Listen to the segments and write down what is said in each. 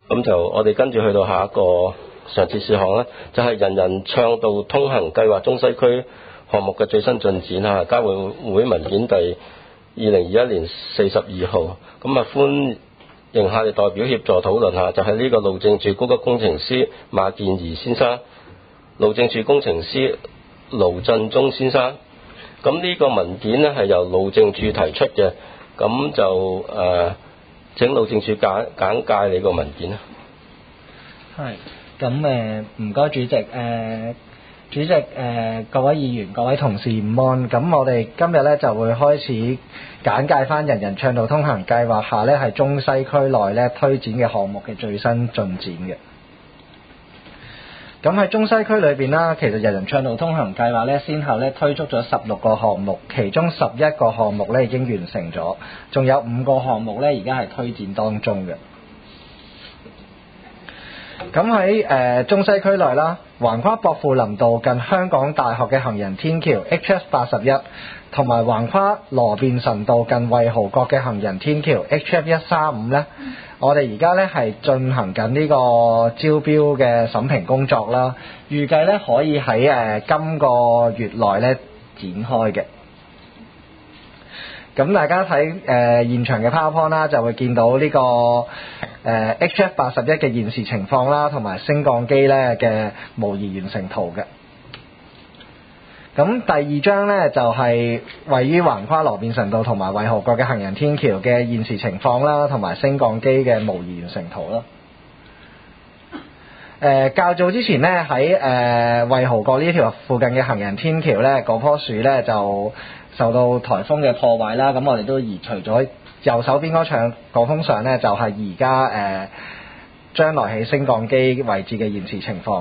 咁就我哋跟住去到下一個常設事項咧，就係人人暢道通行計劃中西區項目嘅最新進展啊，交會會文件第2021年42號。咁啊，歡迎下列代表協助討論下，就係呢個路政署高級工程師馬建儀先生、路政署工程師盧振中先生。咁呢個文件呢係由路政署提出嘅，咁就請路政署簡介你個文件啦。 係，咁唔該主席，主席各位議員、各位同事午安。咁我哋今日咧就會開始簡介翻人人暢道通行計劃下咧係中西區內咧推展嘅項目嘅最新進展嘅。咁喺中西區裏邊啦，其實人人暢道通行計劃咧，先後咧推出咗16個項目，其中11個項目咧已經完成咗，仲有5個項目咧而家係推展當中嘅。咁喺中西區內啦，橫跨薄扶林道近香港大學嘅行人天橋 HF81，同埋橫跨羅便臣道近衛豪閣嘅行人天橋 HF135咧，我哋而家咧係進行緊呢個招標嘅審評工作啦，預計咧可以喺今個月內咧展開嘅。咁大家睇現場嘅 PowerPoint 啦，就會見到呢個HF81嘅現時情況啦，同埋升降機咧嘅模擬完成圖嘅。咁第二張咧就係位於橫跨羅便臣道同埋衛豪閣嘅行人天橋嘅現時情況啦，同埋升降機嘅模擬完成圖咯。較早之前咧喺衛豪閣呢條附近嘅行人天橋咧，嗰棵樹咧就受到颱風嘅破壞啦，咁我哋都移除咗右手邊嗰幅相咧，就係而家將來喺升降機位置嘅現時情況。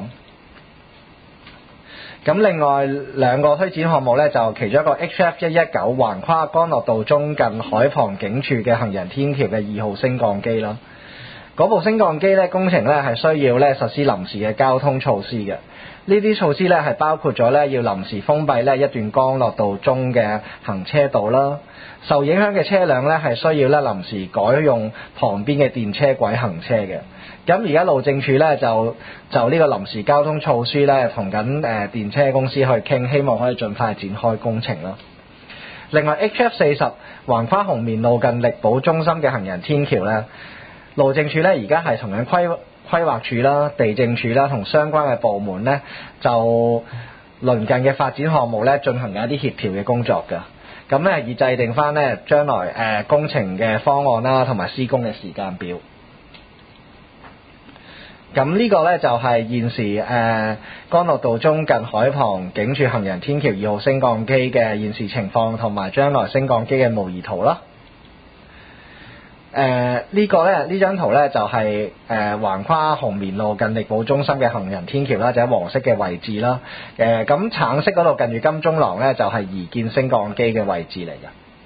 咁另外兩個推展項目咧，就其中一個 HF119 橫跨干諾道中近海旁警署嘅行人天橋嘅2號升降機啦。嗰部升降機咧工程咧係需要咧實施臨時嘅交通措施嘅。呢啲措施咧係包括咗咧要臨時封閉咧一段干諾道中嘅行車道啦，受影響嘅車輛咧係需要咧臨時改用旁邊嘅電車軌行車嘅。咁而家路政署咧就呢個臨時交通措施咧同緊電車公司去傾，希望可以盡快展開工程啦。另外 HF40 橫跨紅棉路近力寶中心嘅行人天橋咧，路政署咧而家係同緊規劃署啦、地政署啦同相關嘅部門咧，就鄰近嘅發展項目咧進行緊一啲協調嘅工作㗎。咁咧以制定翻咧將來工程嘅方案啦，同埋施工嘅時間表。咁呢個咧就係現時干諾道中近海旁警署行人天橋2號升降機嘅現時情況，同埋將來升降機嘅模擬圖啦。呢張圖咧就係橫跨紅棉路近力寶中心嘅行人天橋啦，就喺黃色嘅位置啦。咁橙色嗰度近住金鐘廊咧就係移建升降機嘅位置嚟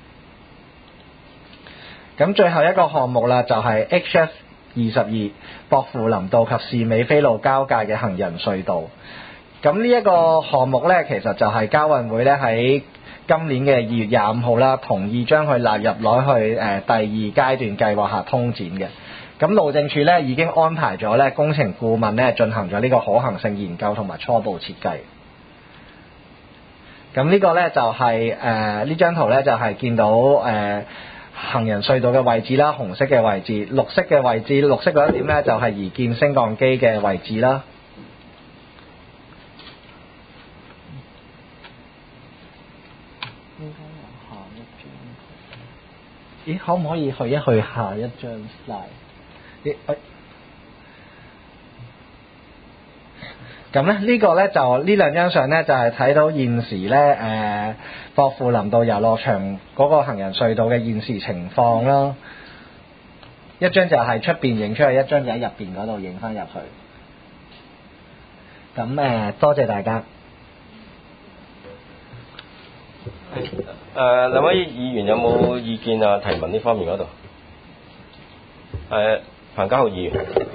嘅。咁最後一個項目啦，就係 HF22 薄扶林道及士美菲路交界嘅行人隧道。咁呢一個項目咧，其實就係交運會咧喺今年嘅2月25號啦，同意將佢納入攞去第二階段計劃下通展嘅。咁路政署咧已經安排咗咧工程顧問咧進行咗呢個可行性研究同埋初步設計。咁呢個咧就係呢張圖咧就係見到行人隧道嘅位置啦，紅色嘅位置，綠色嘅位置，綠色嗰一點咧就係移建升降機嘅位置啦。咦，可唔可以去一去下一張 slide？咁咧呢個咧就呢兩張相咧就係睇到現時咧薄扶林道遊樂場嗰個行人隧道嘅現時情況啦。一張就係出邊影出去，一張就喺入邊嗰度影翻入去。咁多謝大家。 兩位議員有冇意見啊？提問呢方面嗰度？彭家浩議員。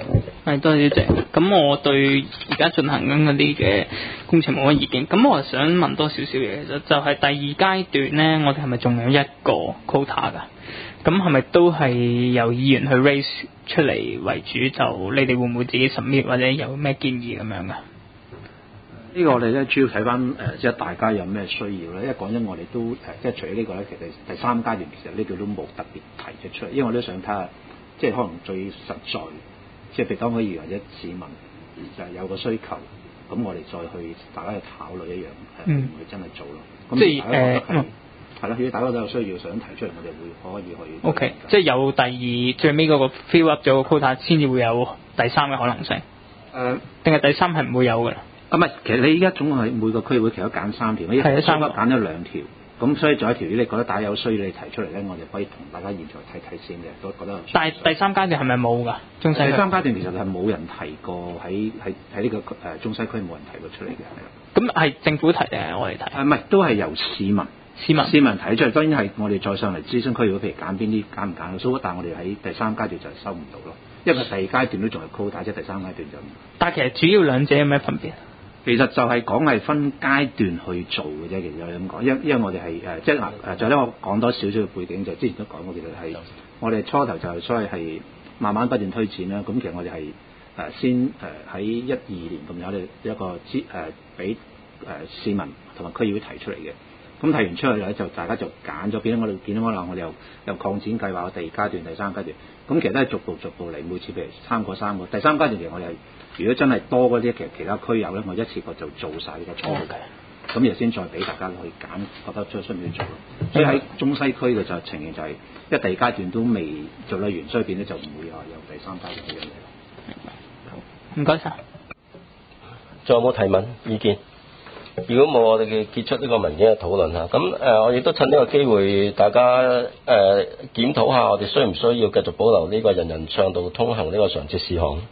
係，多謝主席。咁我對而家進行緊嗰啲嘅工程冇乜意見。咁我想問多少少嘢，就係第二階段咧，我哋係咪仲有一個 quota 㗎？咁係咪都係由議員去 raise 出嚟為主？就你哋會唔會自己 submit 或者有咩建議咁樣㗎？ 呢個我哋咧主要睇翻即係大家有咩需要咧。因為講真，我哋都即係除咗呢個咧，其實第三階段其實呢個都冇特別提咗出嚟，因為我都想睇下，即係可能最實在，即係譬如當區議員或者市民就係有個需求，咁我哋再去大家去考慮一樣會唔會真係做咯？咁即係係啦，如果大家都有需要想提出嚟，我哋會可以去。 OK，即係有第二最尾嗰個 fill up 咗個 quota 先至會有第三嘅可能性。定係第三係唔會有㗎啦？ 唔係，其實你依家總共係每個區會其實揀3條， 係3個揀咗2條，咁所以仲有一條，如果你覺得大家有需要，你提出嚟咧，我哋可以同大家現在睇睇先嘅，都覺得。 但係第三階段係咪冇㗎？中西區第三階段其實係冇人提過喺呢個中西區冇人提過出嚟嘅，係啦。 咁係政府提定係我哋提？ 唔係，都係由市民提出嚟，當然係我哋再上嚟諮詢區議會，譬如揀邊啲揀唔揀到，但係我哋喺第三階段就收唔到咯，因為第二階段都仲係 quota，即係第三階段就。 但係其實主要兩者有咩分別？ 其實就係講係分階段去做嘅啫，其實係咁講，因為我哋係即係嗱就咧我講多少少嘅背景，就之前都講過，其實係我哋初頭就係所謂係慢慢不斷推展啦。咁其實我哋係先喺12年咁有我哋一個俾市民同埋區議會提出嚟嘅。咁提完出去咧，就大家就揀咗，變咗我哋見到可能我哋又擴展計劃，第二階段、第三階段，咁其實都係逐步嚟，每次譬如3個。第三階段其實我哋係如果真係多嗰啲，其他區有咧，我一次過就做晒呢個初步，咁然後先再俾大家去揀，覺得需唔需要做咯。所以喺中西區嘅就情形就係，因為第二階段都未做得完，所以變咗就唔會話有第三階段呢樣嘢。 明白。好，唔該晒。 仲有冇提問意見？如果冇，我哋嘅結束呢個文件嘅討論嚇。咁我亦都趁呢個機會，大家檢討下，我哋需唔需要繼續保留呢個人人暢道通行呢個常設事項？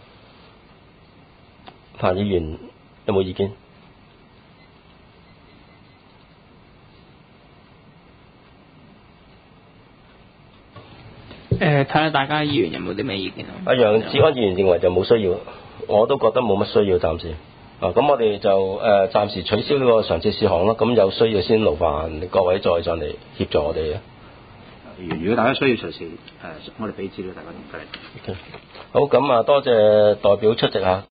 彭議員有冇意見？ 睇下大家議員有冇啲咩意見啊？ 阿楊志安議員認為就冇需要，我都覺得冇乜需要暫時。咁我哋就暫時取消呢個常設事項啦。咁有需要先勞煩各位再上嚟協助我哋嘅。 如果大家需要隨時我哋俾資料大家唔該。 好，咁多謝代表出席嚇。